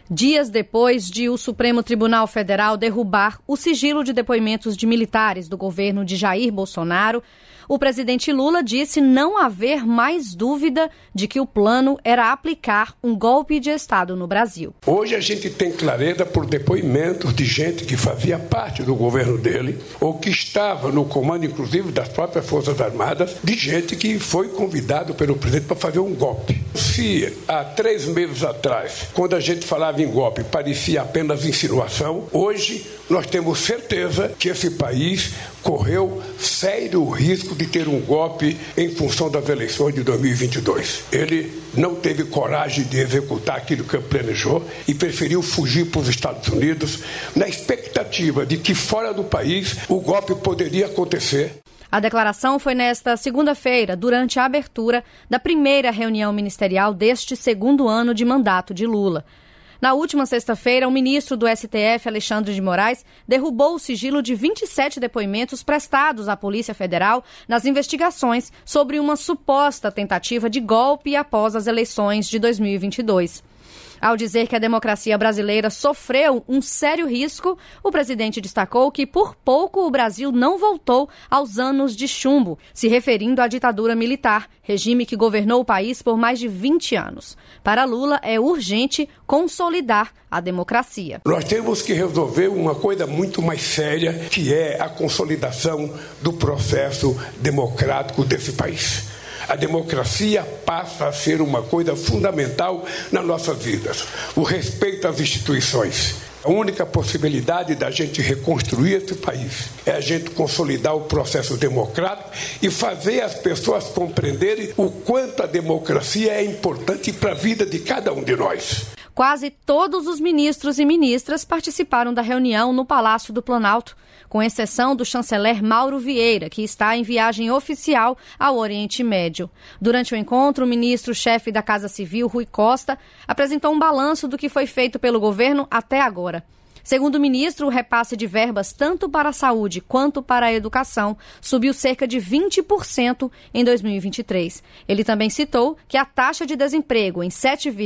Dias depois de o Supremo Tribunal Federal derrubar o sigilo de depoimentos de militares do governo de Jair Bolsonaro, o presidente Lula disse não haver mais dúvida de que o plano era aplicar um golpe de Estado no Brasil. Hoje a gente tem clareza por depoimentos de gente que fazia parte do governo dele ou que estava no comando, inclusive, das próprias Forças Armadas, de gente que foi convidado pelo presidente para fazer um golpe. Se há 3 meses atrás, quando a gente falava em golpe, parecia apenas insinuação, hoje nós temos certeza que esse país correu sério risco de ter um golpe em função das eleições de 2022. Ele não teve coragem de executar aquilo que planejou e preferiu fugir para os Estados Unidos na expectativa de que fora do país o golpe poderia acontecer. A declaração foi nesta segunda-feira, durante a abertura da primeira reunião ministerial deste segundo ano de mandato de Lula. Na última sexta-feira, o ministro do STF, Alexandre de Moraes, derrubou o sigilo de 27 depoimentos prestados à Polícia Federal nas investigações sobre uma suposta tentativa de golpe após as eleições de 2022. Ao dizer que a democracia brasileira sofreu um sério risco, o presidente destacou que, por pouco, o Brasil não voltou aos anos de chumbo, se referindo à ditadura militar, regime que governou o país por mais de 20 anos. Para Lula, é urgente consolidar a democracia. Nós temos que resolver uma coisa muito mais séria, que é a consolidação do processo democrático desse país. A democracia passa a ser uma coisa fundamental nas nossas vidas. O respeito às instituições. A única possibilidade da gente reconstruir esse país é a gente consolidar o processo democrático e fazer as pessoas compreenderem o quanto a democracia é importante para a vida de cada um de nós. Quase todos os ministros e ministras participaram da reunião no Palácio do Planalto, com exceção do chanceler Mauro Vieira, que está em viagem oficial ao Oriente Médio. Durante o encontro, o ministro-chefe da Casa Civil, Rui Costa, apresentou um balanço do que foi feito pelo governo até agora. Segundo o ministro, o repasse de verbas tanto para a saúde quanto para a educação subiu cerca de 20% em 2023. Ele também citou que a taxa de desemprego em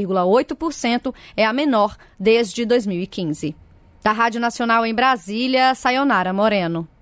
7,8% é a menor desde 2015. Da Rádio Nacional em Brasília, Sayonara Moreno.